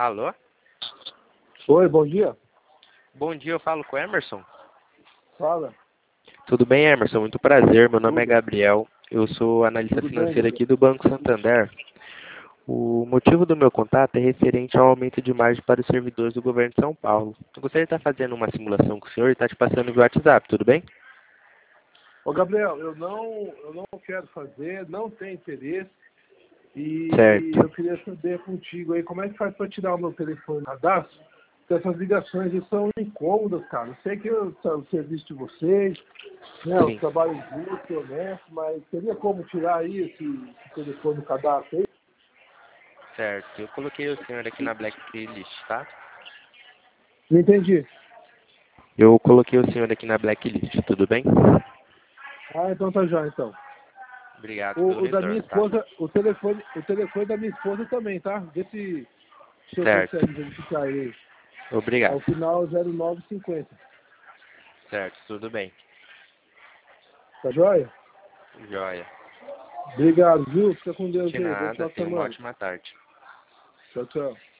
Alô? Oi, bom dia. Bom dia, eu falo com o Emerson. Fala. Tudo bem, Emerson? Muito prazer. Meu nome é Tudo. Gabriel. Eu sou analista Tudo bem, financeiro Gabriel? aqui do Banco Santander. O motivo do meu contato é referente ao aumento de margem para os servidores do governo de São Paulo. Eu gostaria de estar fazendo uma simulação com o senhor e estar te passando via WhatsApp, tudo bem? Ô, Gabriel, eu não quero fazer, não tenho interesse. E eu Certo. queria saber contigo aí, como é que faz para tirar o meu telefone cadastro? Porque essas ligações aí são incômodas, cara. Eu sei que o serviço de vocês, né, o Sim. trabalho justo, honesto, mas teria como tirar aí esse telefone do cadastro aí? Certo. Eu coloquei o senhor aqui na blacklist, tá? Não entendi. Eu coloquei o senhor aqui na blacklist, tudo bem? Ah, então tá já, então. Obrigado pelo O da minha retorno, tá? esposa, o telefone da minha esposa também, tá? Vê se o senhor Certo. consegue verificar aí. Ao Obrigado. final 0950. Certo, tudo bem. Tá joia? Joia. Obrigado, viu? Fica com Deus De aí. Bom nada, final de tenha uma semana. ótima tarde. Tchau, tchau.